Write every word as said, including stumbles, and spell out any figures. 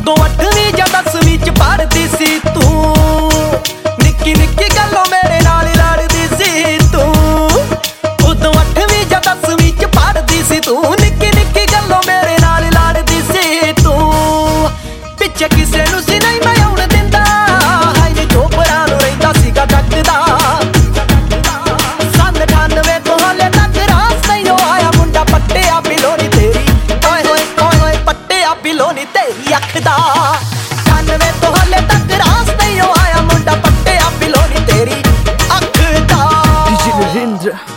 ਉਦੋਂ ਅੱਠਵੀਂ ਜਾਂ ਦਸਵੀਂ ਚ ਪੜ੍ਹਦੀ ਸੀ ਤੂੰ, ਨਿੱਕੀ ਨਿੱਕੀ ਗੱਲੋਂ ਮੇਰੇ ਨਾਲ ਲੜਦੀ ਸੀ ਤੂੰ। ਉਦੋਂ ਅੱਠਵੀਂ ਜਾਂ ਦਸਵੀਂ ਚ ਪੜ੍ਹਦੀ ਸੀ ਤੂੰ, ਨਿੱਕੀ ਨਿੱਕੀ ਗੱਲੋਂ ਮੇਰੇ ਨਾਲ ਲੜਦੀ ਸੀ ਤੂੰ। ਪਿੱਛੇ ਕਿਸੇ ਨੂੰ ਸੀ ਨਹੀਂ ਮੈਂ ਆਉਣ ਦਿੰਦਾ, ਹਾਏ ਨੀ ਚੋਪਰਾਂ ਨੂੰ ਰਹਿੰਦਾ ਸੀਗਾ ਡੱਕਦਾ। ਸੰਨ ਅਠਾਨਵੇਂ ਤੋਂ ਹਾਲੇ ਤੱਕ ਰਾਸ ਨਹੀਂ ਆਇਆ, ਮੁੰਡਾ ਪੱਟਿਆ ਬਿਲੋਂ ਨੀ ਤੇਰੀ, ਓਏ ਹੋਏ ਓਏ ਹੋਏ ਪੱਟਿਆ ਬਿਲੋਂ ਨੀ ਤੇਰੀ ਅੱਖ ਦਾ। ਅਠਾਨਵੇਂ ਤੋਂ ਹਾਲੇ ਤੱਕ ਰਾਸ ਨਹੀਂ ਆਇਆ, ਮੁੰਡਾ ਪੱਟਿਆ ਬਿਲੋਂ ਨੀ ਤੇਰੀ ਅੱਖ ਦਾ। D J Narendra